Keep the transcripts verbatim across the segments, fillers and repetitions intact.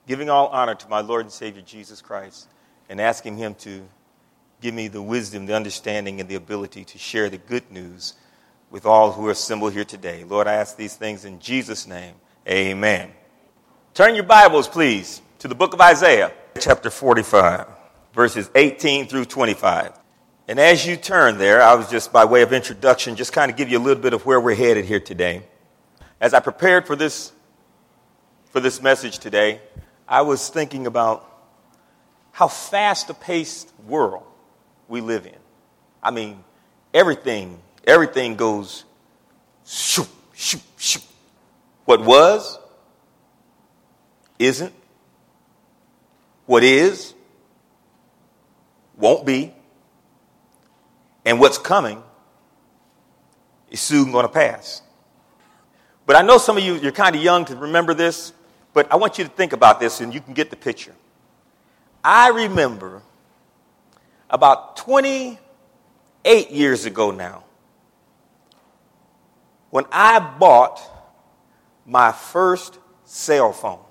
giving all honor to my Lord and Savior Jesus Christ, and asking him to give me the wisdom, the understanding, and the ability to share the good news with all who are assembled here today. Lord, I ask these things in Jesus' name. Amen. Turn your Bibles, please, to the book of Isaiah, chapter forty-five, verses eighteen through twenty-five. And as you turn there, I was just, by way of introduction, just kind of give you a little bit of where we're headed here today. As I prepared for this, for this message today, I was thinking about how fast-paced world we live in. I mean, everything, everything goes shoot, shoot, shoot. What was, isn't. What is, won't be. And what's coming is soon going to pass. But I know some of you, you're kind of young to remember this, but I want you to think about this and you can get the picture. I remember about twenty-eight years ago now, when I bought my first cell phone.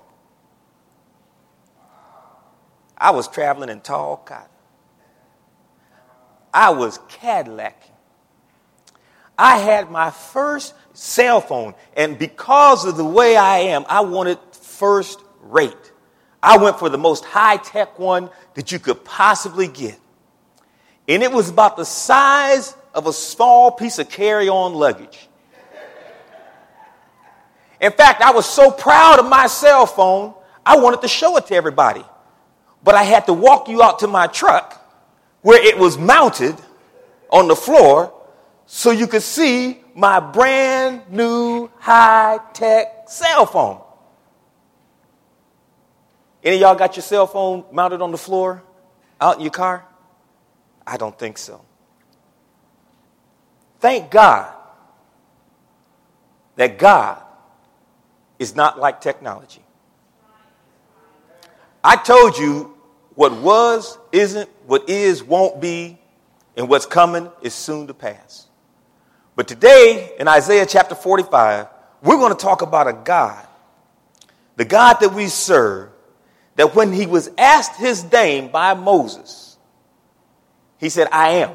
I was traveling in tall cotton. I was Cadillacing. I had my first cell phone, and because of the way I am, I wanted first rate. I went for the most high-tech one that you could possibly get. And it was about the size of a small piece of carry-on luggage. In fact, I was so proud of my cell phone, I wanted to show it to everybody. But I had to walk you out to my truck where it was mounted on the floor so you could see my brand new high-tech cell phone. Any of y'all got your cell phone mounted on the floor out in your car? I don't think so. Thank God that God is not like technology. I told you what was, isn't, what is, won't be, and what's coming is soon to pass. But today, in Isaiah chapter forty-five, we're going to talk about a God, the God that we serve, that when he was asked his name by Moses, he said, I am.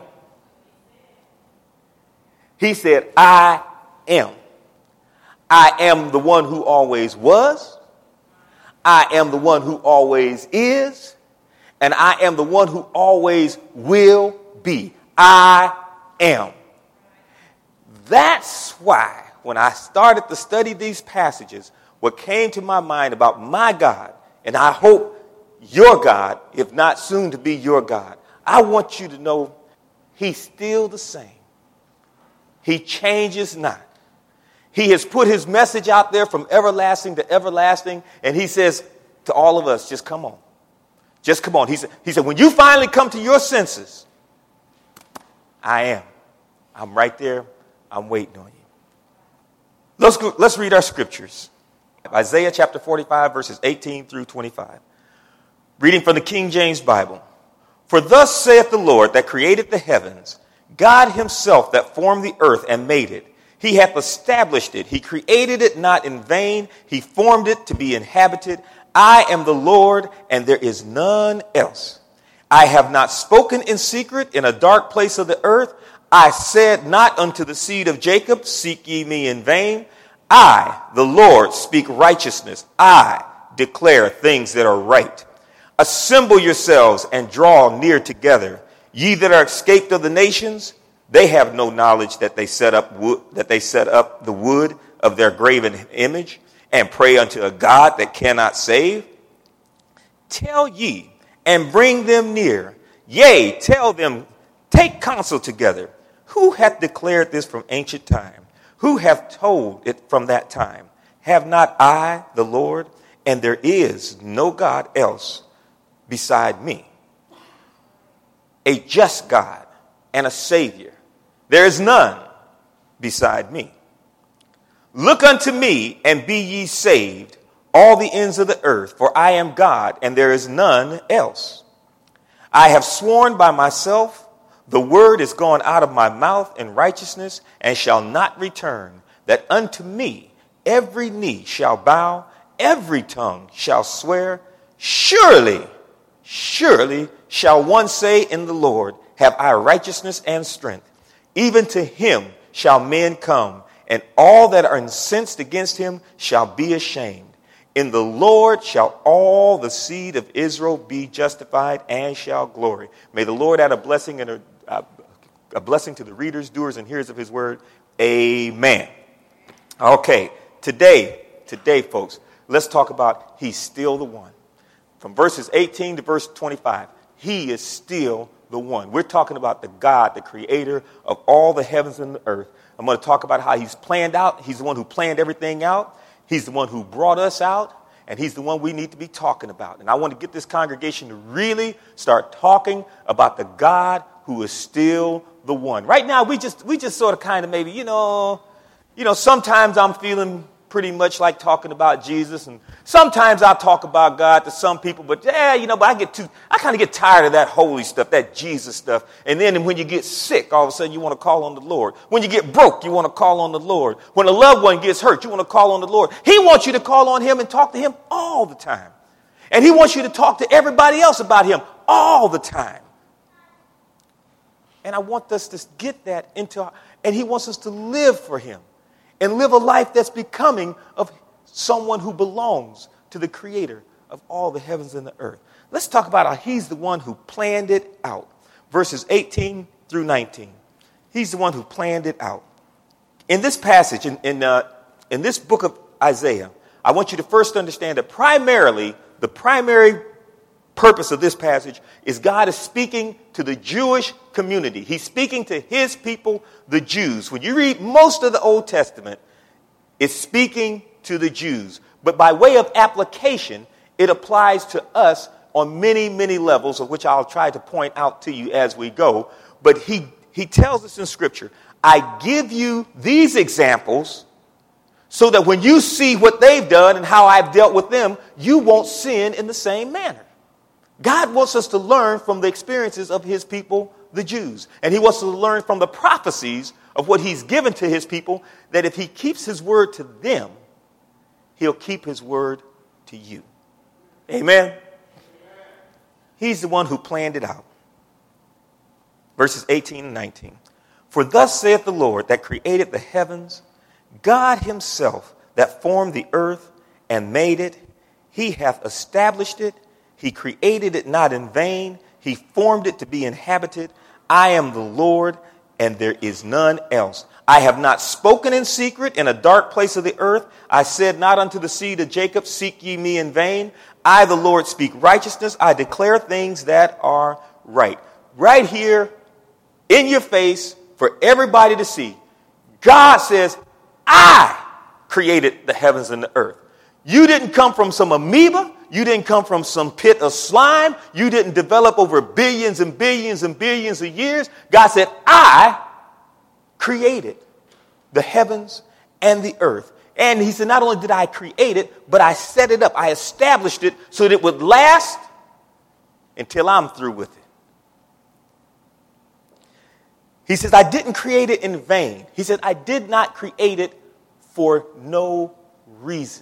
He said, I am. I am the one who always was. I am the one who always is. And I am the one who always will be. I am. That's why when I started to study these passages, what came to my mind about my God, and I hope your God, if not soon to be your God, I want you to know he's still the same. He changes not. He has put his message out there from everlasting to everlasting, and he says to all of us, just come on. Just come on. He said, he said, when you finally come to your senses, I am. I'm right there. I'm waiting on you. Let's go, let's read our scriptures. Isaiah chapter forty-five, verses eighteen through twenty-five. Reading from the King James Bible. For thus saith the Lord that created the heavens, God himself that formed the earth and made it. He hath established it. He created it not in vain. He formed it to be inhabited. I am the Lord, and there is none else. I have not spoken in secret in a dark place of the earth. I said not unto the seed of Jacob, seek ye me in vain. I, the Lord, speak righteousness. I declare things that are right. Assemble yourselves and draw near together. Ye that are escaped of the nations, they have no knowledge that they set up wood, that they set up the wood of their graven image, and pray unto a God that cannot save. Tell ye and bring them near. Yea, tell them, take counsel together. Who hath declared this from ancient time? Who hath told it from that time? Have not I, the Lord, and there is no God else beside me? A just God and a Savior. There is none beside me. Look unto me and be ye saved, all the ends of the earth, for I am God and there is none else. I have sworn by myself, the word is gone out of my mouth in righteousness and shall not return, that unto me every knee shall bow every tongue shall swear, surely, surely shall one say in the Lord, have I righteousness and strength. Even to him shall men come, and all that are incensed against him shall be ashamed. In the Lord shall all the seed of Israel be justified and shall glory. May the Lord add a blessing and a, a, a blessing to the readers, doers, and hearers of his word. Amen. Okay, today, today, folks, let's talk about he's still the one. From verses eighteen to verse twenty-five, he is still the one. We're talking about the God, the creator of all the heavens and the earth. I'm going to talk about how he's planned out. He's the one who planned everything out. He's the one who brought us out. And he's the one we need to be talking about. And I want to get this congregation to really start talking about the God who is still the one. Right now, we just we just sort of kind of maybe, you know, you know, sometimes I'm feeling pretty much like talking about Jesus. And sometimes I talk about God to some people. But, yeah, you know, but I get too, I kind of get tired of that holy stuff, that Jesus stuff. And then when you get sick, all of a sudden you want to call on the Lord. When you get broke, you want to call on the Lord. When a loved one gets hurt, you want to call on the Lord. He wants you to call on him and talk to him all the time. And he wants you to talk to everybody else about him all the time. And I want us to get that into our, and he wants us to live for him. And live a life that's becoming of someone who belongs to the creator of all the heavens and the earth. Let's talk about how he's the one who planned it out. Verses eighteen through nineteen. He's the one who planned it out. In this passage, in, in, uh, in this book of Isaiah, I want you to first understand that primarily, the primary purpose of this passage is God is speaking to the Jewish community. He's speaking to his people, the Jews. When you read most of the Old Testament, it's speaking to the Jews. But by way of application, it applies to us on many, many levels, of which I'll try to point out to you as we go. But he, he tells us in Scripture, I give you these examples so that when you see what they've done and how I've dealt with them, you won't sin in the same manner. God wants us to learn from the experiences of his people, the Jews. And he wants us to learn from the prophecies of what he's given to his people, that if he keeps his word to them, he'll keep his word to you. Amen? Amen. He's the one who planned it out. Verses eighteen and nineteen. For thus saith the Lord that created the heavens, God himself that formed the earth and made it. He hath established it. He created it not in vain. He formed it to be inhabited. I am the Lord, and there is none else. I have not spoken in secret in a dark place of the earth. I said not unto the seed of Jacob, seek ye me in vain. I, the Lord, speak righteousness. I declare things that are right. Right here, in your face, for everybody to see. God says, I created the heavens and the earth. You didn't come from some amoeba. You didn't come from some pit of slime. You didn't develop over billions and billions and billions of years. God said, I created the heavens and the earth. And he said, not only did I create it, but I set it up. I established it so that it would last until I'm through with it. He says, I didn't create it in vain. He said, I did not create it for no reason.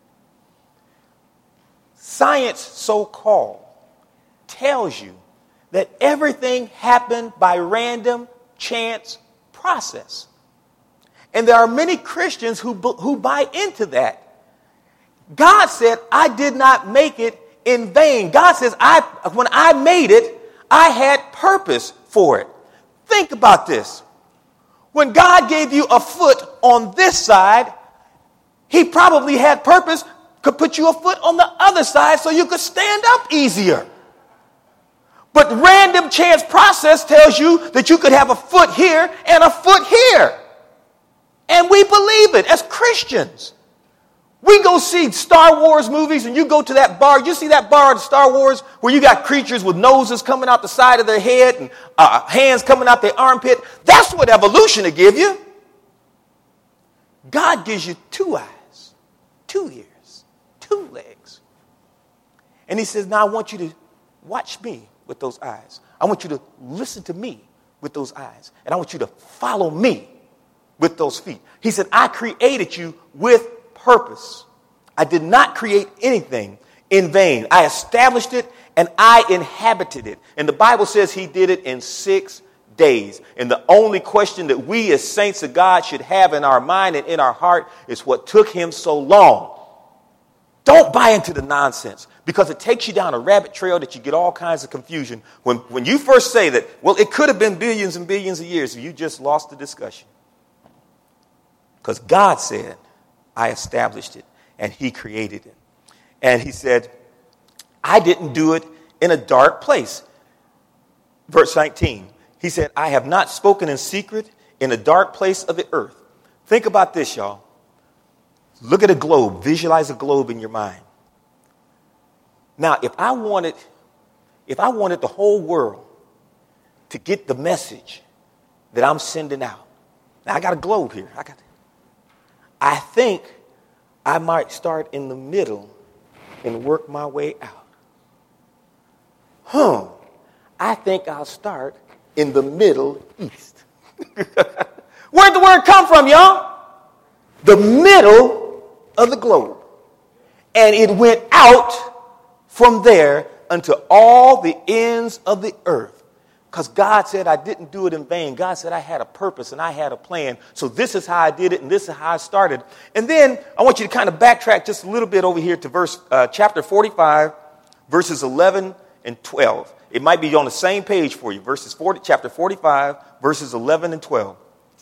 Science, so-called, tells you that everything happened by random chance process. And there are many Christians who, who buy into that. God said, I did not make it in vain. God says, I when I made it, I had purpose for it. Think about this. When God gave you a foot on this side, he probably had purpose could put you a foot on the other side so you could stand up easier. But random chance process tells you that you could have a foot here and a foot here. And we believe it as Christians. We go see Star Wars movies and you go to that bar. You see that bar in Star Wars where you got creatures with noses coming out the side of their head and uh, hands coming out their armpit. That's what evolution will give you. God gives you two eyes, two ears, two legs. And he says, now I want you to watch me with those eyes. I want you to listen to me with those eyes. And I want you to follow me with those feet. He said, I created you with purpose. I did not create anything in vain. I established it and I inhabited it. And the Bible says he did it in six days. And the only question that we as saints of God should have in our mind and in our heart is what took him so long. Don't buy into the nonsense, because it takes you down a rabbit trail that you get all kinds of confusion. When, when you first say that, well, it could have been billions and billions of years, you just lost the discussion. Because God said, I established it, and he created it. And he said, I didn't do it in a dark place. Verse nineteen, he said, I have not spoken in secret in a dark place of the earth. Think about this, y'all. Look at a globe. Visualize a globe in your mind. Now, if I wanted, if I wanted the whole world to get the message that I'm sending out. Now, I got a globe here. I got. I think I might start in the middle and work my way out. Huh. I think I'll start in the Middle East. Where'd the word come from, y'all? The middle of the globe. And it went out from there unto all the ends of the earth. Because God said I didn't do it in vain. God said I had a purpose and I had a plan. So this is how I did it and this is how I started. And then I want you to kind of backtrack just a little bit over here to verse uh, chapter forty-five, verses eleven and twelve. It might be on the same page for you. Verses forty, chapter forty-five, verses eleven and twelve.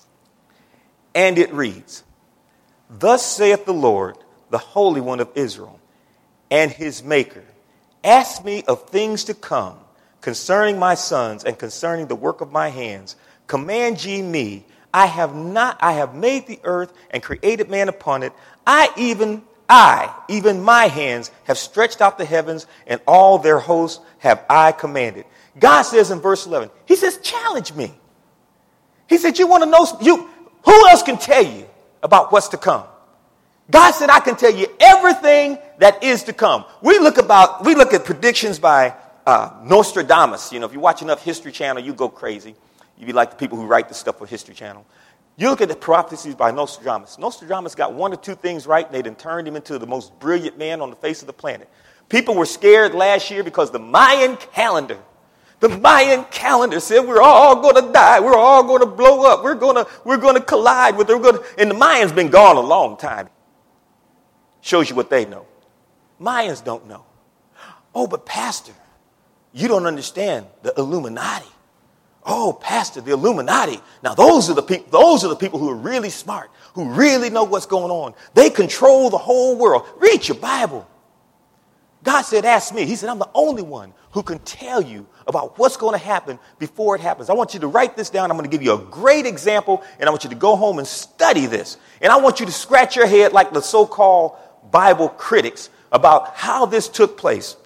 And it reads, Thus saith the Lord, the Holy One of Israel, and his Maker, ask me of things to come, concerning my sons and concerning the work of my hands. Command ye me. I have not, I have made the earth and created man upon it. I even, I, even my hands have stretched out the heavens, and all their hosts have I commanded. God says in verse eleven, he says, challenge me. He said, you want to know, you, who else can tell you about what's to come? God said, I can tell you everything that is to come. We look about, we look at predictions by uh, Nostradamus. You know, if you watch enough History Channel, you go crazy. You be like the people who write the stuff for History Channel. You look at the prophecies by Nostradamus. Nostradamus got one or two things right, and they done turned him into the most brilliant man on the face of the planet. People were scared last year because the Mayan calendar, the Mayan calendar said we're all going to die. We're all going to blow up. We're going to we're going to collide with. We're going to, and the Mayans been gone a long time. Shows you what they know. Mayans don't know. Oh, but Pastor, you don't understand the Illuminati. Oh, Pastor, the Illuminati. Now, those are the people, those are the people who are really smart, who really know what's going on. They control the whole world. Read your Bible. God said, ask me. He said, I'm the only one who can tell you about what's going to happen before it happens. I want you to write this down. I'm going to give you a great example, and I want you to go home and study this. And I want you to scratch your head like the so-called Bible critics about how this took place.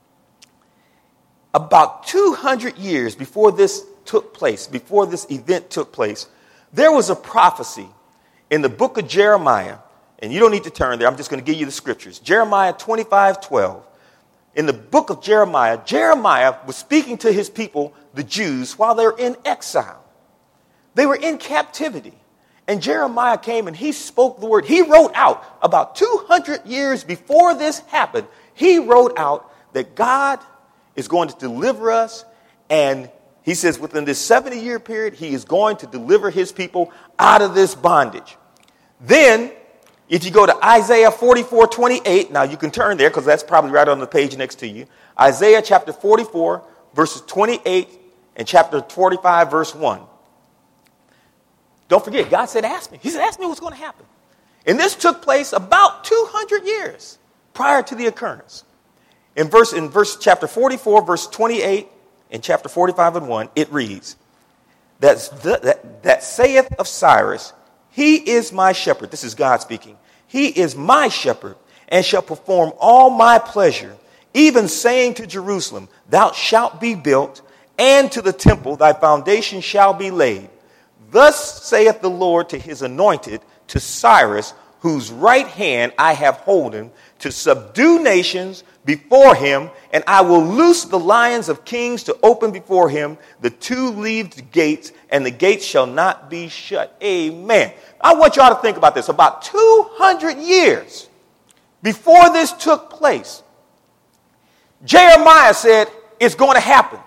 About two hundred years before this took place, before this event took place, there was a prophecy in the book of Jeremiah, and you don't need to turn there. I'm just going to give you the scriptures. Jeremiah twenty-five twelve. In the book of Jeremiah, Jeremiah was speaking to his people, the Jews, while they're in exile. They were in captivity. And Jeremiah came and he spoke the word. He wrote out about two hundred years before this happened. He wrote out that God is going to deliver us. And he says within this seventy year period, he is going to deliver his people out of this bondage. Then if you go to Isaiah forty-four twenty-eight, now you can turn there because that's probably right on the page next to you. Isaiah chapter forty-four, verses twenty-eight, and chapter forty-five, verse one. Don't forget, God said, ask me. He said, ask me what's going to happen. And this took place about two hundred years prior to the occurrence. In verse, in verse chapter forty-four, verse twenty-eight, and chapter forty-five and one, it reads, That's the, that, that saith of Cyrus, he is my shepherd. This is God speaking. He is my shepherd, and shall perform all my pleasure, even saying to Jerusalem, thou shalt be built, and to the temple thy foundation shall be laid. Thus saith the Lord to his anointed, to Cyrus, whose right hand I have holden, to subdue nations before him, and I will loose the lions of kings to open before him the two-leaved gates, and the gates shall not be shut. Amen. I want y'all to think about this. About two hundred years before this took place, Jeremiah said it's going to happen.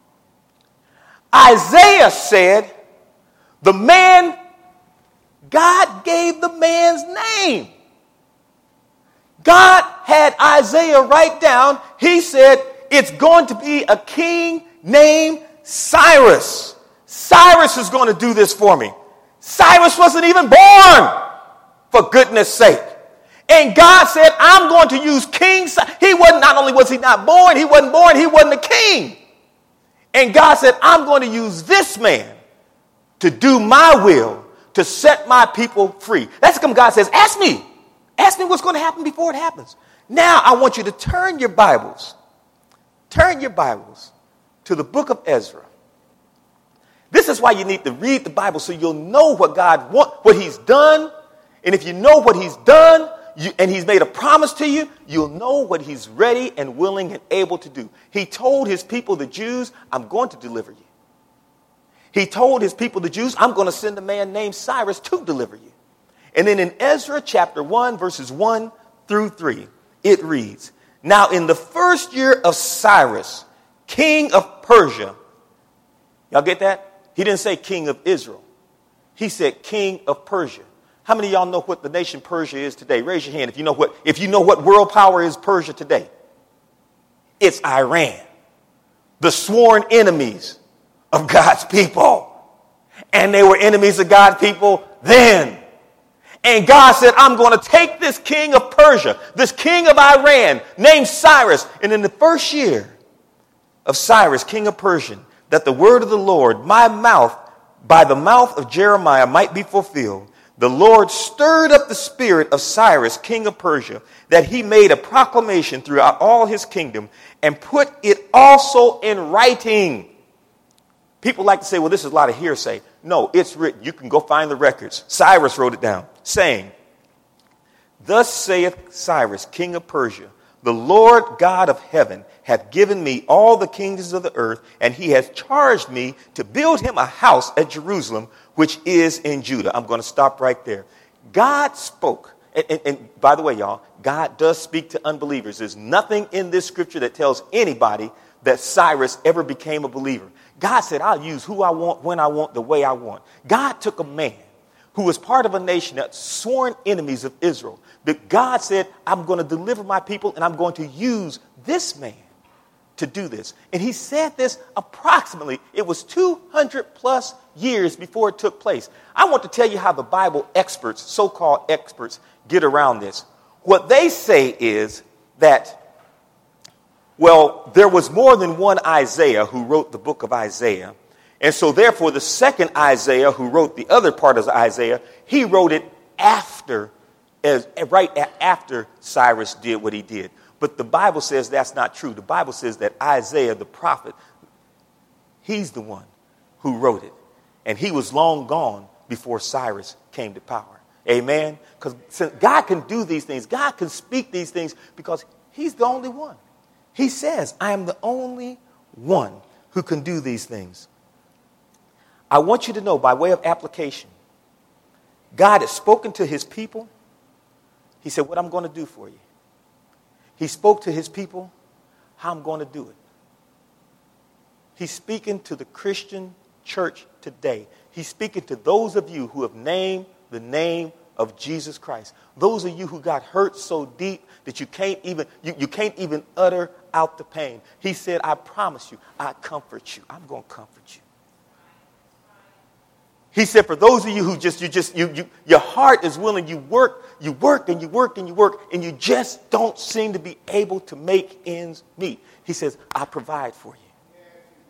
Isaiah said the man, God gave the man's name. God had Isaiah write down, he said, it's going to be a king named Cyrus. Cyrus is going to do this for me. Cyrus wasn't even born, for goodness sake. And God said, I'm going to use King Cyrus. He wasn't, not only was he not born, he wasn't born, he wasn't a king. And God said, I'm going to use this man to do my will, to set my people free. That's come God says, ask me. Ask me what's going to happen before it happens. Now I want you to turn your Bibles, turn your Bibles to the book of Ezra. This is why you need to read the Bible, so you'll know what God wants, what he's done. And if you know what he's done, you, and he's made a promise to you, you'll know what he's ready and willing and able to do. He told his people, the Jews, I'm going to deliver you. He told his people, the Jews, I'm going to send a man named Cyrus to deliver you. And then in Ezra chapter one, verses one through three, it reads, now in the first year of Cyrus, king of Persia, y'all get that? He didn't say king of Israel. He said king of Persia. How many of y'all know what the nation Persia is today? Raise your hand if you know what, if you know what world power is Persia today. It's Iran, the sworn enemies of God's people. And they were enemies of God's people then. And God said, I'm going to take this king of Persia, this king of Iran, named Cyrus. And in the first year of Cyrus, king of Persia, that the word of the Lord, my mouth, by the mouth of Jeremiah might be fulfilled, the Lord stirred up the spirit of Cyrus, king of Persia, that he made a proclamation throughout all his kingdom and put it also in writing. People like to say, well, this is a lot of hearsay. No, it's written. You can go find the records. Cyrus wrote it down, saying, thus saith Cyrus, king of Persia, the Lord God of heaven hath given me all the kingdoms of the earth, and he has charged me to build him a house at Jerusalem, which is in Judah. I'm going to stop right there. God spoke. And, and, and by the way, y'all, God does speak to unbelievers. There's nothing in this scripture that tells anybody that Cyrus ever became a believer. God said, I'll use who I want, when I want, the way I want. God took a man who was part of a nation that's sworn enemies of Israel. But God said, I'm going to deliver my people, and I'm going to use this man to do this. And he said this approximately, it was two hundred plus years before it took place. I want to tell you how the Bible experts, so-called experts, get around this. What they say is that, well, there was more than one Isaiah who wrote the book of Isaiah. And so therefore, the second Isaiah who wrote the other part of Isaiah, he wrote it after, as right after Cyrus did what he did. But the Bible says that's not true. The Bible says that Isaiah, the prophet, he's the one who wrote it. And he was long gone before Cyrus came to power. Amen? Because God can do these things. God can speak these things because he's the only one. He says, I am the only one who can do these things. I want you to know, by way of application, God has spoken to his people. He said, what I'm going to do for you. He spoke to his people, how I'm going to do it. He's speaking to the Christian church today. He's speaking to those of you who have named the name of Jesus Christ. Those of you who got hurt so deep that you can't even, you, you can't even utter out the pain. He said, I promise you, I comfort you. I'm going to comfort you. He said, for those of you who just, you just, you, you, your heart is willing, you work, you work and you work and you work, and you just don't seem to be able to make ends meet. He says, I provide for you.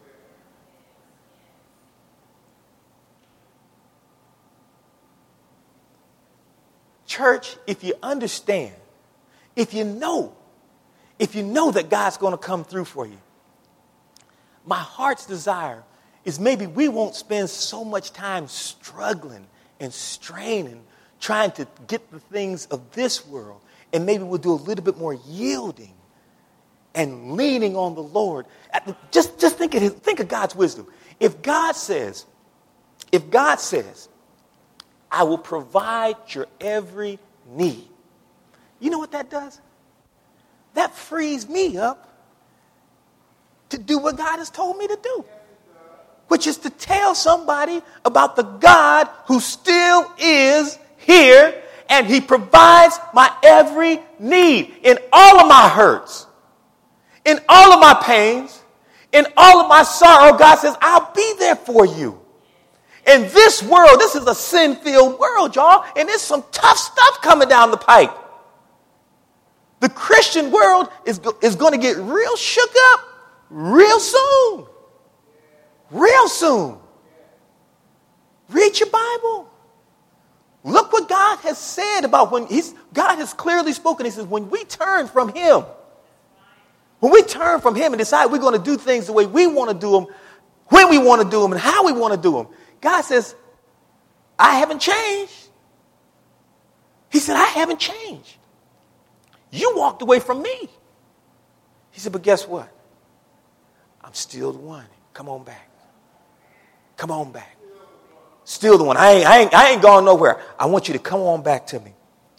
Church, if you understand, if you know, if you know that God's going to come through for you, my heart's desire is maybe we won't spend so much time struggling and straining, trying to get the things of this world. And maybe we'll do a little bit more yielding and leaning on the Lord. Just, just think of his, think of God's wisdom. If God says, if God says, I will provide your every need. You know what that does? That frees me up to do what God has told me to do, which is to tell somebody about the God who still is here, and he provides my every need in all of my hurts, in all of my pains, in all of my sorrow. God says, I'll be there for you. In this world, this is a sin-filled world, y'all, and there's some tough stuff coming down the pipe. The Christian world is, is going to get real shook up real soon. Real soon. Read your Bible. Look what God has said about when he's, God has clearly spoken. He says, when we turn from him, when we turn from him and decide we're going to do things the way we want to do them, when we want to do them, and how we want to do them, God says, I haven't changed. He said, I haven't changed. You walked away from me. He said, but guess what? I'm still the one. Come on back. Come on back. Still the one. I ain't, I ain't, I ain't gone nowhere. I want you to come on back to me.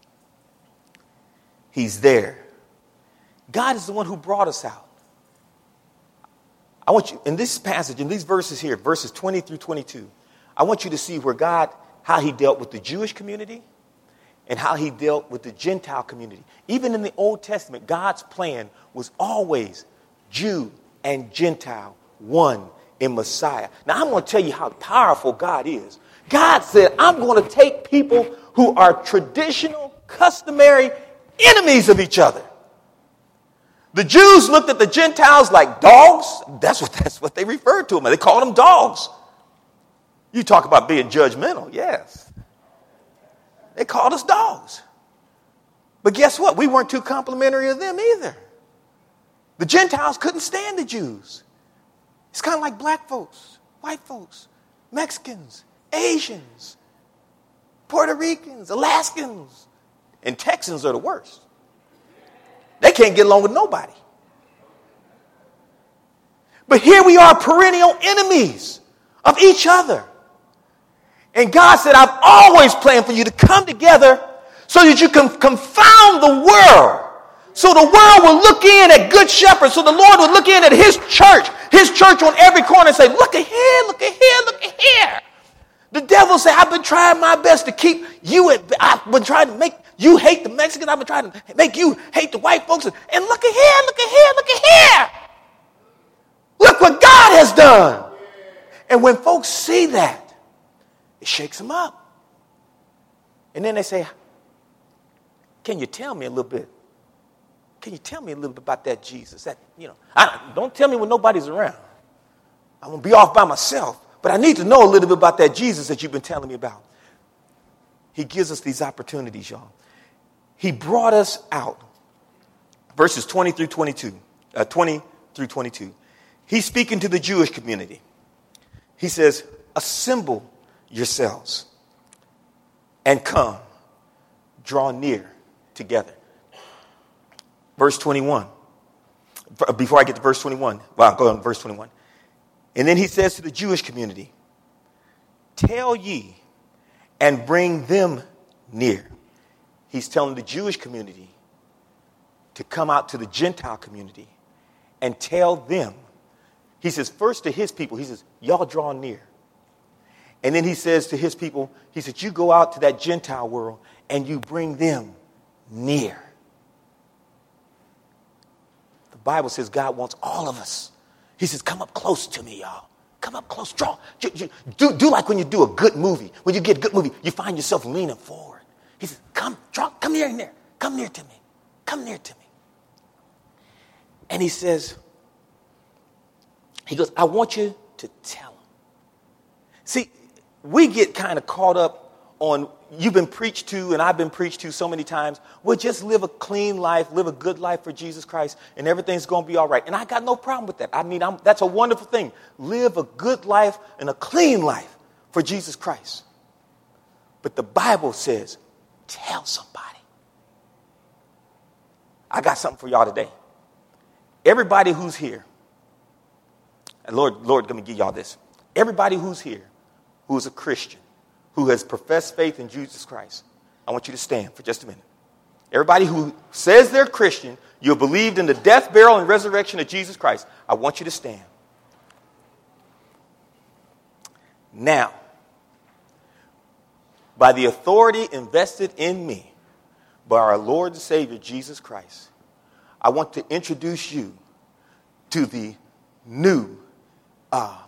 He's there. God is the one who brought us out. I want you, in this passage, in these verses here, verses twenty through twenty-two, I want you to see where God, how he dealt with the Jewish community and how he dealt with the Gentile community. Even in the Old Testament, God's plan was always Jew and Gentile, one in Messiah. Now, I'm going to tell you how powerful God is. God said, I'm going to take people who are traditional, customary enemies of each other. The Jews looked at the Gentiles like dogs. That's what, that's what they referred to them. They called them dogs. You talk about being judgmental. Yes. They called us dogs. But guess what? We weren't too complimentary of them either. The Gentiles couldn't stand the Jews. It's kind of like black folks, white folks, Mexicans, Asians, Puerto Ricans, Alaskans, and Texans are the worst. They can't get along with nobody. But here we are, perennial enemies of each other. And God said, I've always planned for you to come together so that you can confound the world. So the world will look in at Good Shepherd. So the Lord will look in at his church, his church on every corner and say, look at here, look at here, look at here. The devil said, I've been trying my best to keep you, at, I've been trying to make you hate the Mexicans. I've been trying to make you hate the white folks. And look at here, look at here, look at here. Look what God has done. And when folks see that, it shakes them up. And then they say, can you tell me a little bit? Can you tell me a little bit about that Jesus? That, you know, I, don't tell me when nobody's around. I'm going to be off by myself. But I need to know a little bit about that Jesus that you've been telling me about. He gives us these opportunities, y'all. He brought us out. Verses twenty through twenty-two. Uh, twenty through twenty-two. He's speaking to the Jewish community. He says, assemble yourselves and come, draw near together. Verse twenty-one. Before I get to verse twenty-one. Well, I'll go on to verse twenty-one. And then he says to the Jewish community, tell ye and bring them near. He's telling the Jewish community to come out to the Gentile community and tell them. He says first to his people, he says, y'all draw near. And then he says to his people, he said, you go out to that Gentile world and you bring them near. The Bible says God wants all of us. He says, come up close to me, y'all. Come up close. Draw. Do, do like when you do a good movie. When you get a good movie, you find yourself leaning forward. He says, come, draw, come near and there. Come near to me. Come near to me. And he says, he goes, I want you to tell them. See, we get kind of caught up on, you've been preached to and I've been preached to so many times. Well, just live a clean life, live a good life for Jesus Christ, and everything's going to be all right. And I got no problem with that. I mean, I'm, that's a wonderful thing. Live a good life and a clean life for Jesus Christ. But the Bible says, tell somebody. I got something for y'all today. Everybody who's here, and Lord, Lord, let me give y'all this. Everybody who's here, who is a Christian, who has professed faith in Jesus Christ, I want you to stand for just a minute. everybody who says they're Christian, you believed in the death, burial, and resurrection of Jesus Christ, I want you to stand. Now, by the authority invested in me by our Lord and Savior, Jesus Christ, I want to introduce you to the new uh,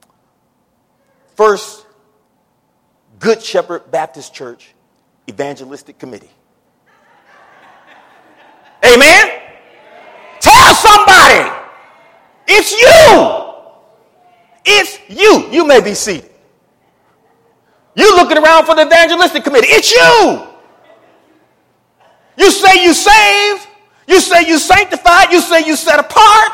First Good Shepherd Baptist Church Evangelistic Committee. Amen? Tell somebody, it's you. It's you. You may be seated. You looking around for the evangelistic committee. It's you. You say you saved. You say you sanctified. You say you set apart.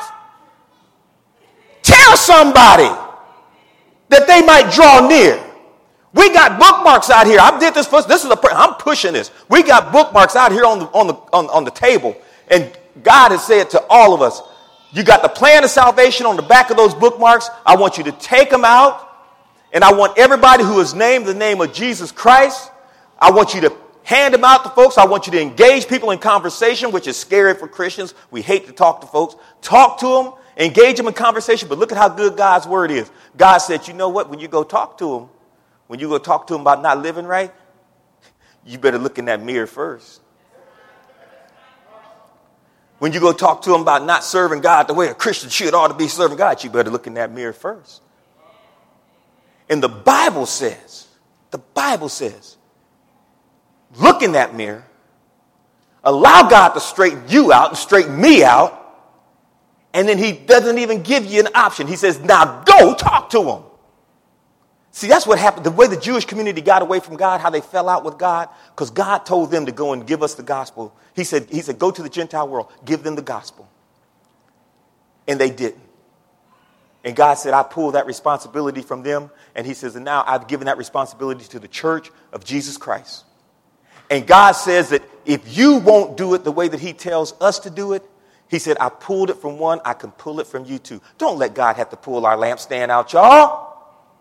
Tell somebody that they might draw near. We got bookmarks out here. I did this first. This is a. I'm pushing this. We got bookmarks out here on the on the on, on the table, and God has said to all of us, you got the plan of salvation on the back of those bookmarks. I want you to take them out. And I want everybody who is named the name of Jesus Christ, I want you to hand them out to folks. I want you to engage people in conversation, which is scary for Christians. We hate to talk to folks. Talk to them, engage them in conversation, but look at how good God's word is. God said, you know what? When you go talk to them, when you go talk to them about not living right, you better look in that mirror first. When you go talk to them about not serving God the way a Christian should ought to be serving God, you better look in that mirror first. And the Bible says, the Bible says, look in that mirror, allow God to straighten you out and straighten me out, and then he doesn't even give you an option. He says, now go talk to him. See, that's what happened. The way the Jewish community got away from God, how they fell out with God, because God told them to go and give us the gospel. He said, he said, go to the Gentile world, give them the gospel. And they didn't. And God said, I pulled that responsibility from them. And he says, and now I've given that responsibility to the church of Jesus Christ. And God says that if you won't do it the way that he tells us to do it, he said, I pulled it from one, I can pull it from you too. Don't let God have to pull our lampstand out, y'all.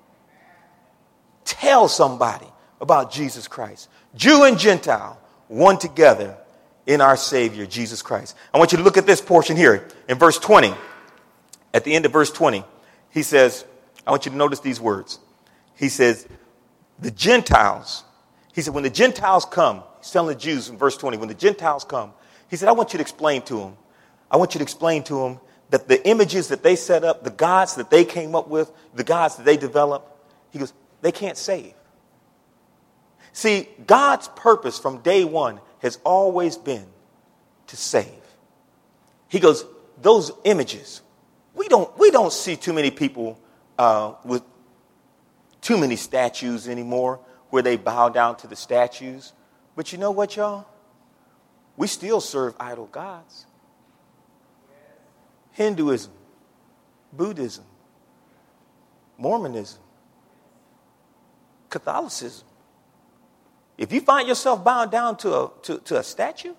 Tell somebody about Jesus Christ. Jew and Gentile, one together in our Savior, Jesus Christ. I want you to look at this portion here in verse twenty. At the end of verse twenty, he says, I want you to notice these words. He says, the Gentiles, he said, when the Gentiles come, he's telling the Jews in verse twenty, when the Gentiles come, he said, I want you to explain to them, I want you to explain to them that the images that they set up, the gods that they came up with, the gods that they developed, he goes, they can't save. See, God's purpose from day one has always been to save. He goes, those images, We don't we don't see too many people uh, with too many statues anymore where they bow down to the statues. But you know what, y'all? We still serve idol gods. Hinduism, Buddhism, Mormonism, Catholicism. If you find yourself bowing down to a, to, to a statue,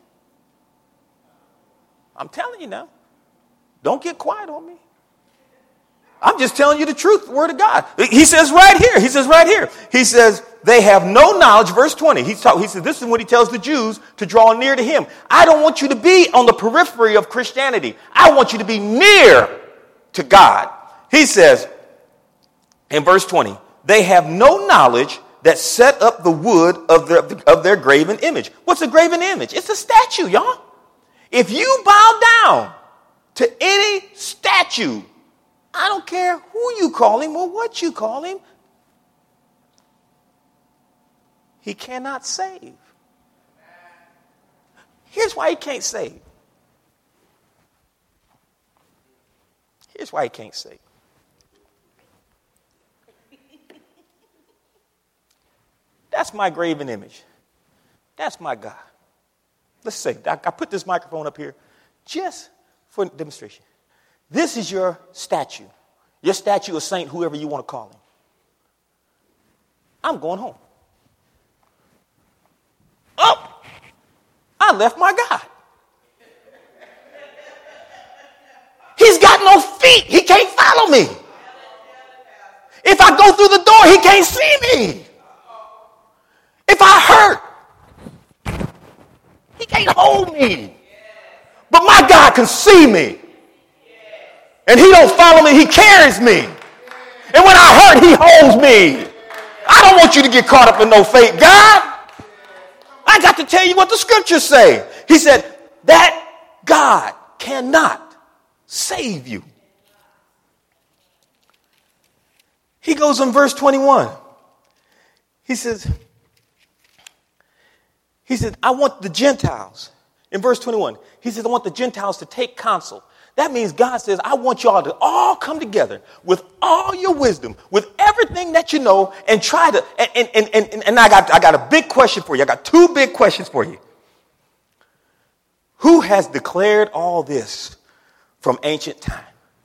I'm telling you now, don't get quiet on me. I'm just telling you the truth, the word of God. He says right here, he says right here, he says, they have no knowledge, verse twenty. He's talk, he says, this is what he tells the Jews to draw near to him. I don't want you to be on the periphery of Christianity. I want you to be near to God. He says in verse twenty, they have no knowledge that set up the wood of their, of their graven image. What's a graven image? It's a statue, y'all. If you bow down to any statue, I don't care who you call him or what you call him, he cannot save. Here's why he can't save. Here's why he can't save. That's my graven image. That's my God. Let's say, I, I put this microphone up here just for demonstration. This is your statue. Your statue of saint, whoever you want to call him. I'm going home. Oh, I left my God. He's got no feet. He can't follow me. If I go through the door, he can't see me. If I hurt, he can't hold me. But my God can see me. And he don't follow me, he carries me. And when I hurt, he holds me. I don't want you to get caught up in no fate, God. I got to tell you what the scriptures say. He said that God cannot save you. He goes in verse twenty-one. He says, he said, I want the Gentiles. In verse twenty-one, he says, I want the Gentiles to take counsel. That means God says, I want y'all to all come together with all your wisdom, with everything that you know, and try to, and, and, and, and, and I got, I got a big question for you. I got two big questions for you. Who has declared all this from ancient time?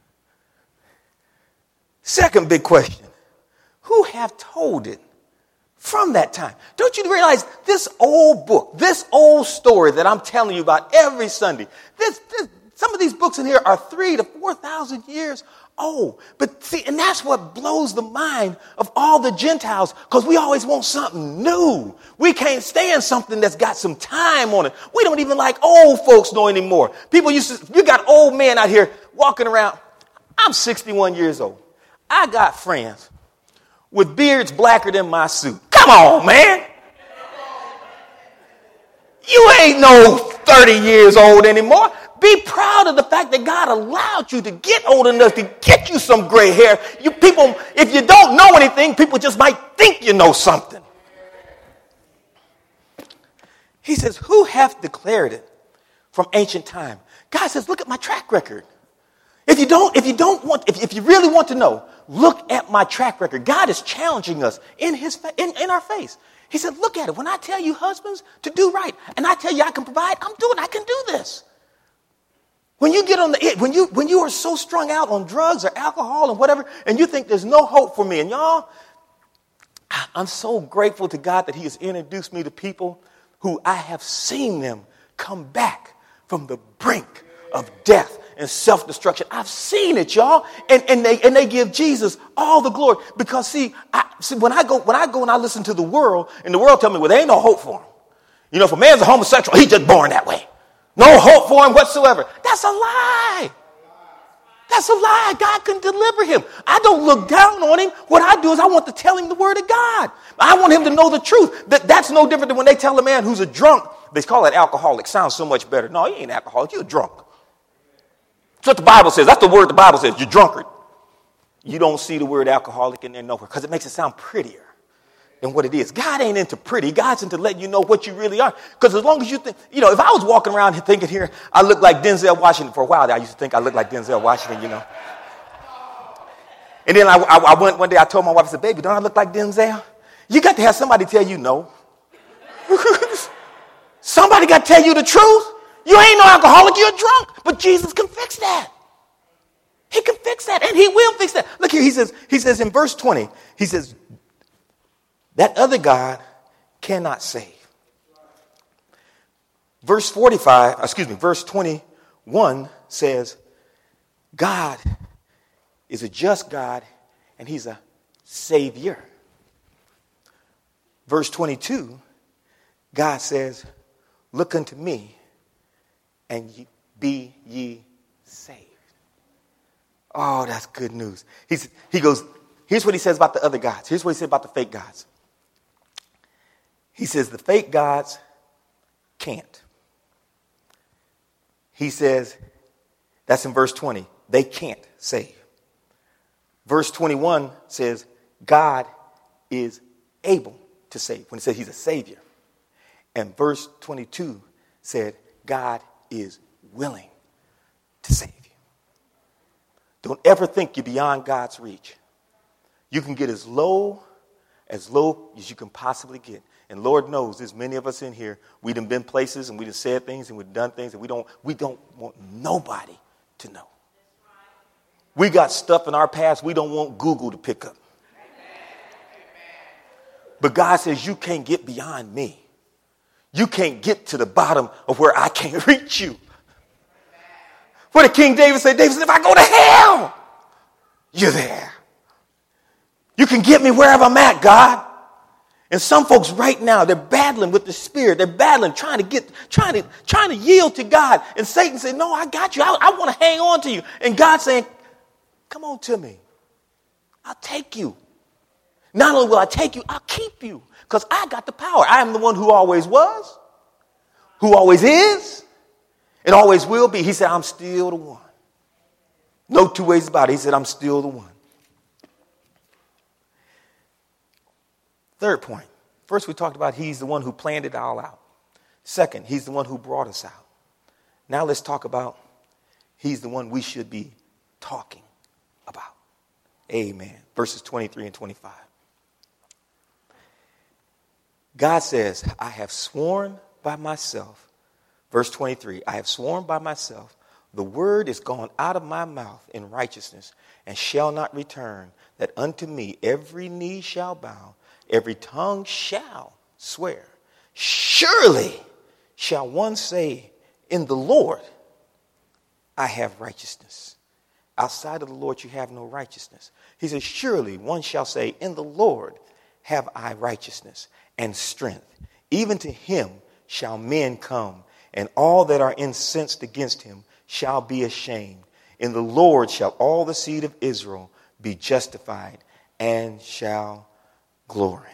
Second big question, who have told it from that time? Don't you realize this old book, this old story that I'm telling you about every Sunday, this, this some of these books in here are three to four thousand years old. But see, and that's what blows the mind of all the Gentiles, because we always want something new. We can't stand something that's got some time on it. We don't even like old folks no anymore. People used to, you got old men out here walking around. I'm sixty-one years old. I got friends with beards blacker than my suit. Come on, man. You ain't no thirty years old anymore. Be proud of the fact that God allowed you to get old enough to get you some gray hair. You people, if you don't know anything, people just might think you know something. He says, who hath declared it from ancient time? God says, look at my track record. If you don't, if you don't want, if, if you really want to know, look at my track record. God is challenging us in his, in, in our face. He said, look at it. When I tell you husbands to do right, and I tell you I can provide, I'm doing, I can do this. When you get on the, when you, when you are so strung out on drugs or alcohol and whatever, and you think there's no hope for me, and y'all, I'm so grateful to God that he has introduced me to people who I have seen them come back from the brink of death and self-destruction. I've seen it, y'all, and, and they and they give Jesus all the glory, because see, I, see, when I go when I go and I listen to the world, and the world tell me, well, there ain't no hope for him. You know, if a man's a homosexual, he's just born that way. No hope for him whatsoever. That's a lie. That's a lie. God can deliver him. I don't look down on him. What I do is I want to tell him the word of God. I want him to know the truth. That, that's no different than when they tell a man who's a drunk, they call it alcoholic. Sounds so much better. No, he ain't alcoholic. You're a drunk. That's what the Bible says. That's the word the Bible says. You're drunkard. You don't see the word alcoholic in there nowhere, because it makes it sound prettier than what it is. God ain't into pretty. God's into letting you know what you really are. Because as long as you think, you know, if I was walking around thinking here, I look like Denzel Washington. For a while there, I used to think I looked like Denzel Washington, you know. And then I, I, I went one day, I told my wife, I said, baby, don't I look like Denzel? You got to have somebody tell you no. Somebody got to tell you the truth. You ain't no alcoholic, you're drunk. But Jesus can fix that. He can fix that, and he will fix that. Look here, he says, he says in verse twenty, he says, that other God cannot save. Verse forty-five, excuse me, verse twenty-one says, God is a just God, and he's a savior. Verse twenty-two, God says, look unto me, and ye, be ye saved. Oh, that's good news. He's, he goes, here's what he says about the other gods. Here's what he said about the fake gods. He says the fake gods can't. He says, that's in verse twenty, they can't save. Verse twenty-one says, God is able to save, when it says he's a savior. And verse twenty-two said, God is willing to save you. Don't ever think you're beyond God's reach. You can get as low, as low as you can possibly get. And Lord knows there's many of us in here, we done been places and we done said things and we've done things and we don't, we don't want nobody to know. We got stuff in our past we don't want Google to pick up. But God says you can't get beyond me. You can't get to the bottom of where I can't reach you. What did King David say? David said, if I go to hell, you're there. You can get me wherever I'm at, God. And some folks right now, they're battling with the Spirit. They're battling, trying to get, trying to, trying to yield to God. And Satan said, no, I got you. I, I want to hang on to you. And God saying, come on to me. I'll take you. Not only will I take you, I'll keep you. Because I got the power. I am the one who always was, who always is, and always will be. He said, I'm still the one. No two ways about it. He said, I'm still the one. Third point. First, we talked about he's the one who planned it all out. Second, he's the one who brought us out. Now let's talk about he's the one we should be talking about. Amen. Verses twenty-three and twenty-five. God says, I have sworn by myself. Verse twenty-three, I have sworn by myself, the word is gone out of my mouth in righteousness and shall not return, that unto me every knee shall bow, every tongue shall swear. Surely shall one say, in the Lord I have righteousness. Outside of the Lord you have no righteousness. He says, surely one shall say, in the Lord have I righteousness and strength. Even to him shall men come, and all that are incensed against him shall be ashamed. In the Lord shall all the seed of Israel be justified and shall glory.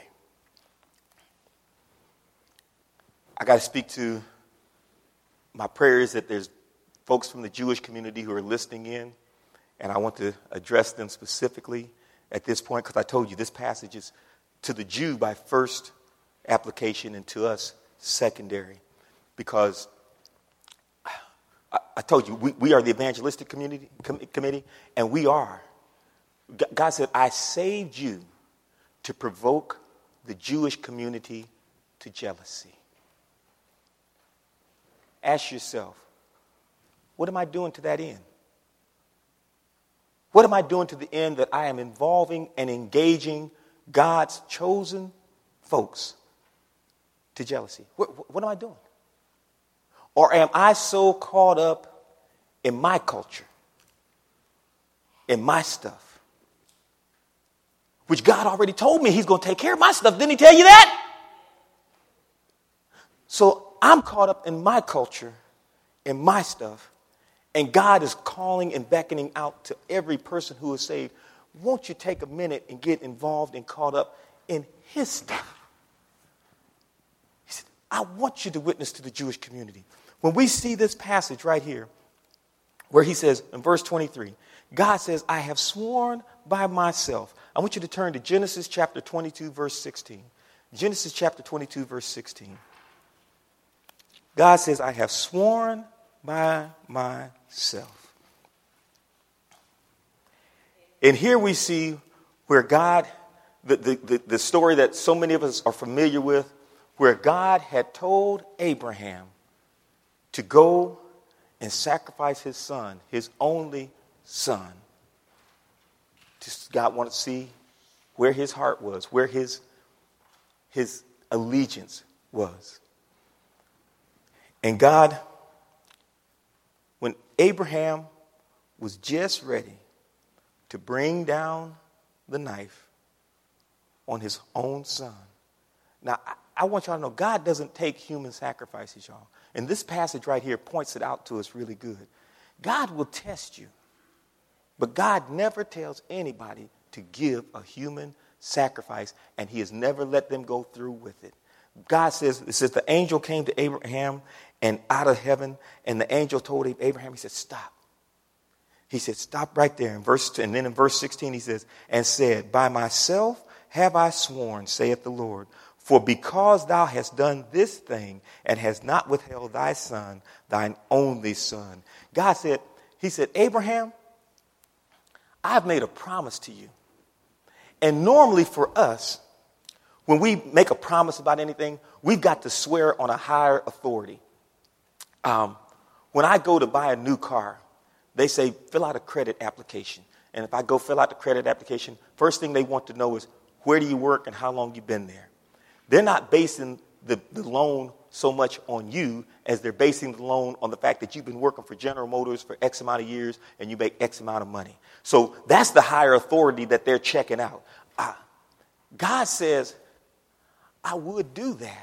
I got to speak to my prayers that there's folks from the Jewish community who are listening in, and I want to address them specifically at this point because I told you this passage is to the Jew by first application and to us secondary, because I, I told you we, we are the evangelistic community com, committee, and we are. God said, I saved you to provoke the Jewish community to jealousy. Ask yourself, what am I doing to that end? What am I doing to the end that I am involving and engaging God's chosen folks to jealousy? What, what am I doing? Or am I so caught up in my culture, in my stuff, which God already told me he's going to take care of my stuff. Didn't he tell you that? So I'm caught up in my culture, in my stuff, and God is calling and beckoning out to every person who is saved. Won't you take a minute and get involved and caught up in his stuff? He said, I want you to witness to the Jewish community. When we see this passage right here, where he says in verse twenty-three, God says, I have sworn by myself. I want you to turn to Genesis chapter twenty-two, verse sixteen. Genesis chapter twenty-two, verse sixteen. God says, I have sworn by myself. And here we see where God, the, the, the, the story that so many of us are familiar with, where God had told Abraham to go and sacrifice his son, his only son. Just God wanted to see where his heart was, where his, his allegiance was. And God, when Abraham was just ready to bring down the knife on his own son. Now, I, I want y'all to know, God doesn't take human sacrifices, y'all. And this passage right here points it out to us really good. God will test you, but God never tells anybody to give a human sacrifice, and he has never let them go through with it. God says, it says the angel came to Abraham and out of heaven, and the angel told Abraham, he said, stop. He said, stop right there. In verse, and then in verse sixteen, he says, and said, by myself have I sworn, saith the Lord, for because thou hast done this thing and hast not withheld thy son, thine only son. God said, he said, Abraham, I've made a promise to you. And normally for us, when we make a promise about anything, we've got to swear on a higher authority. Um, when I go to buy a new car, they say, fill out a credit application. And if I go fill out the credit application, first thing they want to know is, where do you work and how long you've been there? They're not basing the, the loan so much on you as they're basing the loan on the fact that you've been working for General Motors for X amount of years and you make X amount of money. So that's the higher authority that they're checking out. Uh, God says, I would do that.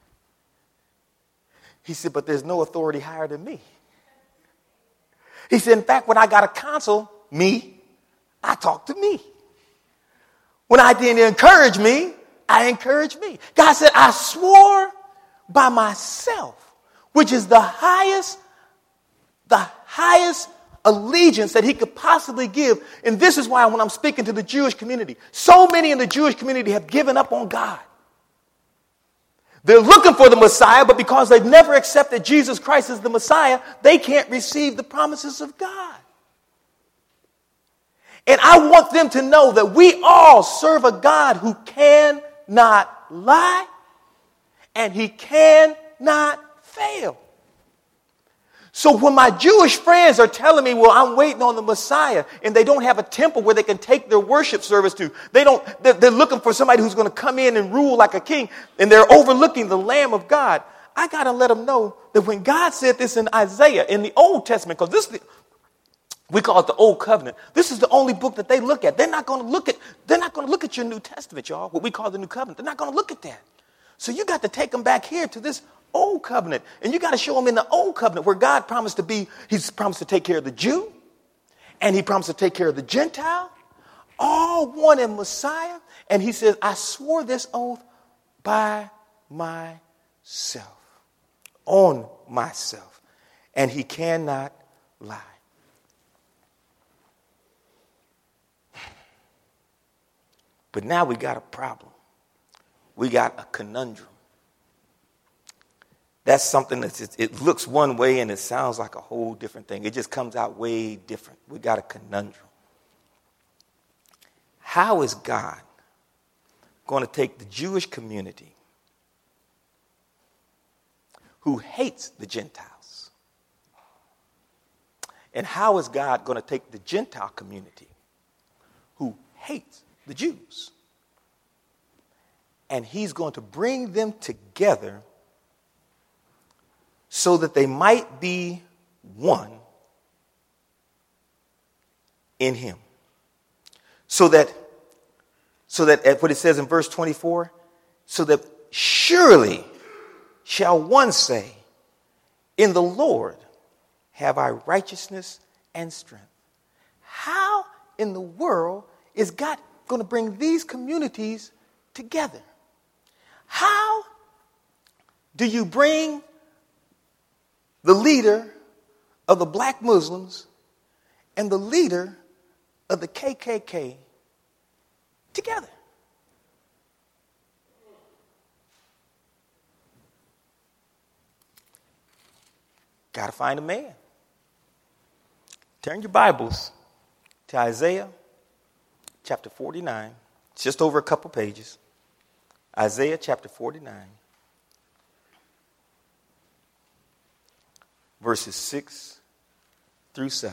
He said, but there's no authority higher than me. He said, in fact, when I got a counsel, me, I talk to me. When I didn't encourage me, I encourage me. God said, I swore by myself, which is the highest, the highest allegiance that he could possibly give. And this is why when I'm speaking to the Jewish community, so many in the Jewish community have given up on God. They're looking for the Messiah, but because they've never accepted Jesus Christ as the Messiah, they can't receive the promises of God. And I want them to know that we all serve a God who cannot lie and he cannot fail. So when my Jewish friends are telling me, well, I'm waiting on the Messiah, and they don't have a temple where they can take their worship service to, they don't, they're, they're looking for somebody who's going to come in and rule like a king, and they're overlooking the Lamb of God. I got to let them know that when God said this in Isaiah, in the Old Testament, because this is the, we call it the Old Covenant. This is the only book that they look at. They're not going to look at, they're not going to look at your New Testament, y'all, what we call the New Covenant. They're not going to look at that. So you got to take them back here to this Old Covenant. And you got to show them in the Old Covenant where God promised to be, he's promised to take care of the Jew, and he promised to take care of the Gentile, all one in Messiah. And he says, I swore this oath by myself, on myself, and he cannot lie. But now we got a problem. We got a conundrum. That's something that it looks one way and it sounds like a whole different thing. It just comes out way different. We got a conundrum. How is God going to take the Jewish community who hates the Gentiles? And how is God going to take the Gentile community who hates the Jews? And he's going to bring them together so that they might be one in him. So that, so that what it says in verse twenty-four, so that surely shall one say, in the Lord have I righteousness and strength. How in the world is God going to bring these communities together? How do you bring the leader of the black Muslims and the leader of the K K K together? Got to find a man. Turn your Bibles to Isaiah chapter forty-nine. It's just over a couple pages. Isaiah chapter forty-nine. Verses six through seven.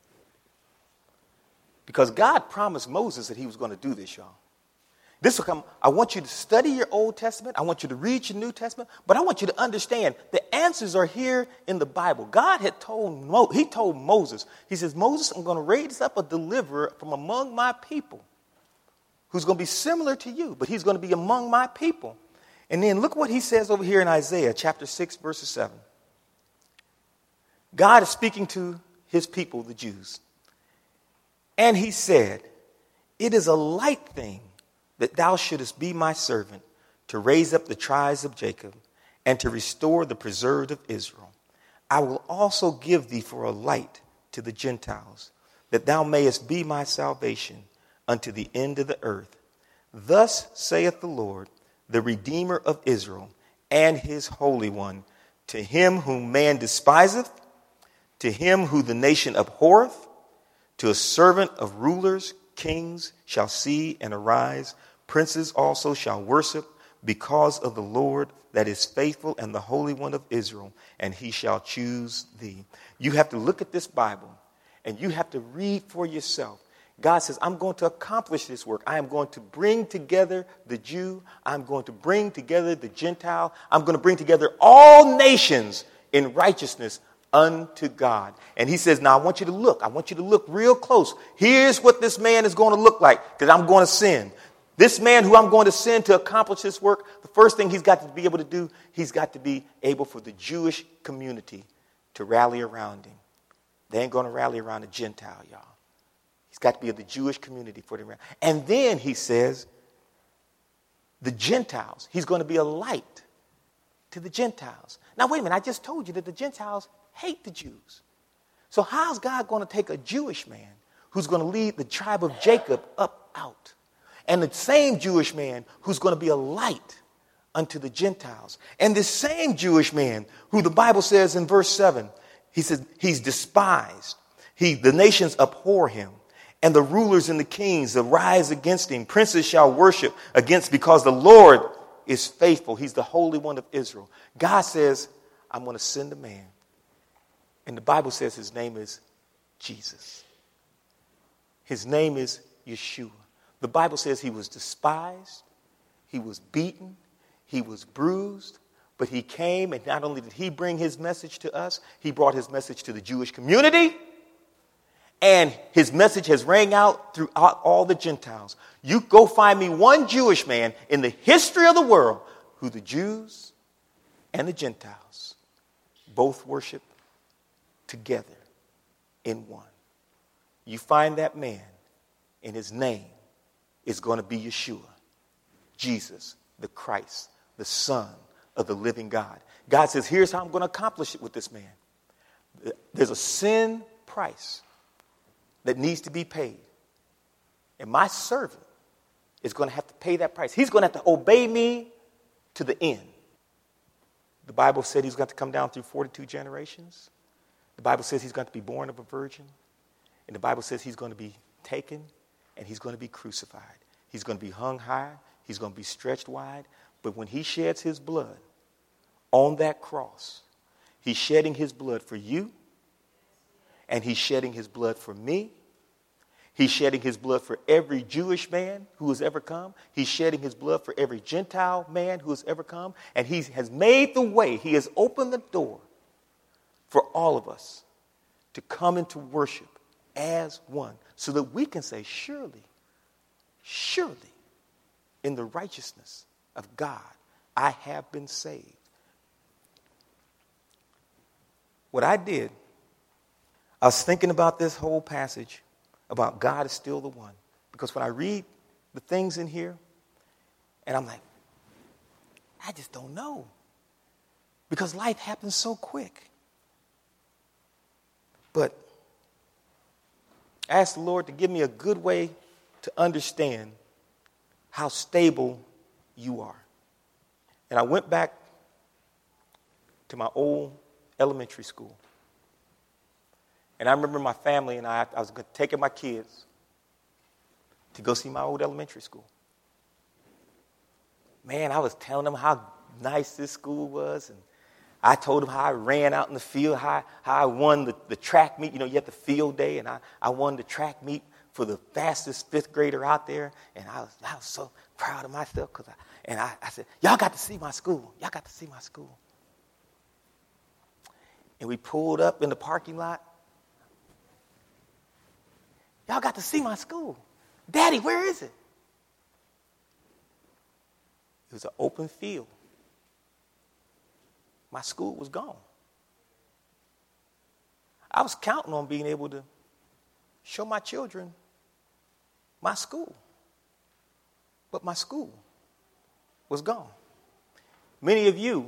Because God promised Moses that he was going to do this, y'all. This will come. I want you to study your Old Testament. I want you to read your New Testament. But I want you to understand the answers are here in the Bible. God had told, Mo, he told Moses, he says, Moses, I'm going to raise up a deliverer from among my people who's going to be similar to you, but he's going to be among my people. And then look what he says over here in Isaiah chapter six, verses seven. God is speaking to his people, the Jews. And he said, it is a light thing that thou shouldest be my servant to raise up the tribes of Jacob and to restore the preserved of Israel. I will also give thee for a light to the Gentiles, that thou mayest be my salvation unto the end of the earth. Thus saith the Lord, the Redeemer of Israel and his Holy One, to him whom man despiseth, to him who the nation abhorreth, to a servant of rulers, kings shall see and arise. Princes also shall worship because of the Lord that is faithful and the Holy One of Israel, and he shall choose thee. You have to look at this Bible and you have to read for yourself. God says, I'm going to accomplish this work. I am going to bring together the Jew. I'm going to bring together the Gentile. I'm going to bring together all nations in righteousness unto God. And he says, now I want you to look. I want you to look real close. Here's what this man is going to look like, because I'm going to send. This man who I'm going to send to accomplish this work, the first thing he's got to be able to do, he's got to be able for the Jewish community to rally around him. They ain't going to rally around a Gentile, y'all. He's got to be of the Jewish community for them. And then he says, the Gentiles, he's going to be a light to the Gentiles. Now, wait a minute, I just told you that the Gentiles hate the Jews. So how's God going to take a Jewish man who's going to lead the tribe of Jacob up out? And the same Jewish man who's going to be a light unto the Gentiles. And this same Jewish man who the Bible says in verse seven, he says he's despised. He, the nations abhor him. And the rulers and the kings arise against him. Princes shall worship against because the Lord is faithful. He's the Holy One of Israel. God says, I'm going to send a man. And the Bible says his name is Jesus. His name is Yeshua. The Bible says he was despised, he was beaten, he was bruised, but he came, and not only did he bring his message to us, he brought his message to the Jewish community, and his message has rang out throughout all the Gentiles. You go find me one Jewish man in the history of the world who the Jews and the Gentiles both worship together in one. You find that man, and his name is going to be Yeshua, Jesus, the Christ, the Son of the living God. God says, here's how I'm going to accomplish it with this man. There's a sin price that needs to be paid. And my servant is going to have to pay that price. He's going to have to obey me to the end. The Bible said he's going to come down through forty-two generations. The Bible says he's going to be born of a virgin. And the Bible says he's going to be taken and he's going to be crucified. He's going to be hung high. He's going to be stretched wide. But when he sheds his blood on that cross, he's shedding his blood for you. And he's shedding his blood for me. He's shedding his blood for every Jewish man who has ever come. He's shedding his blood for every Gentile man who has ever come. And he has made the way. He has opened the door for all of us to come into worship as one, so that we can say, surely, surely, in the righteousness of God, I have been saved. What I did, I was thinking about this whole passage about God is still the one. Because when I read the things in here, and I'm like, I just don't know. Because life happens so quick. But I asked the Lord to give me a good way to understand how stable you are. And I went back to my old elementary school. And I remember my family and I, I was taking my kids to go see my old elementary school. Man, I was telling them how nice this school was, and I told them how I ran out in the field, how, how I won the, the track meet. You know, you had the field day, and I, I won the track meet for the fastest fifth grader out there. And I was, I was so proud of myself. Cause I, and I, I said, y'all got to see my school. Y'all got to see my school. And we pulled up in the parking lot. Y'all got to see my school. Daddy, where is it? It was an open field. My school was gone. I was counting on being able to show my children my school. But my school was gone. Many of you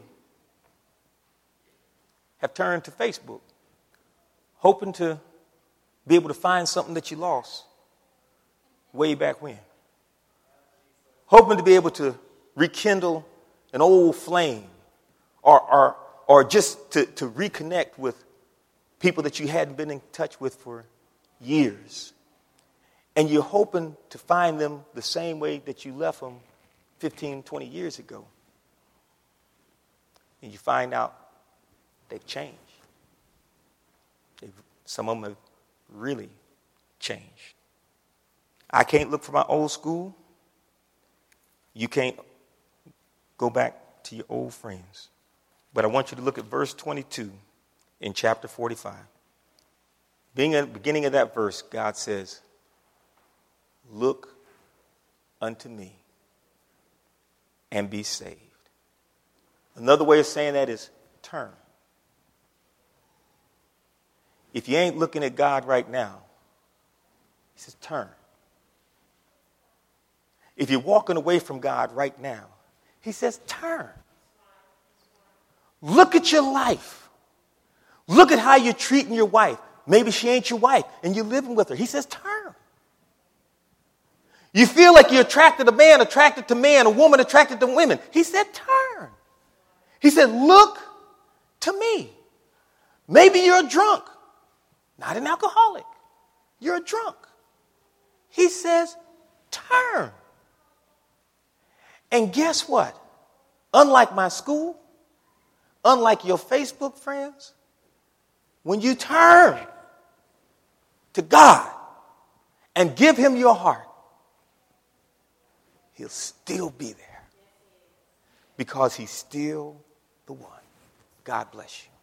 have turned to Facebook, hoping to be able to find something that you lost way back when. Hoping to be able to rekindle an old flame. Or, or, or just to, to reconnect with people that you hadn't been in touch with for years. And you're hoping to find them the same way that you left them fifteen, twenty years ago. And you find out they've changed. They've, some of them have really changed. I can't look for my old school. You can't go back to your old friends. But I want you to look at verse twenty-two in chapter forty-five. Being at the beginning of that verse, God says, look unto me and be saved. Another way of saying that is turn. If you ain't looking at God right now, he says turn. If you're walking away from God right now, he says turn. Look at your life. Look at how you're treating your wife. Maybe she ain't your wife and you're living with her. He says turn. You feel like you're attracted to man, attracted to man, a woman attracted to women. He said turn. He said look to me. Maybe you're a drunk, not an alcoholic. You're a drunk. He says turn. And guess what? Unlike my school, unlike your Facebook friends, when you turn to God and give him your heart, he'll still be there because he's still the one. God bless you.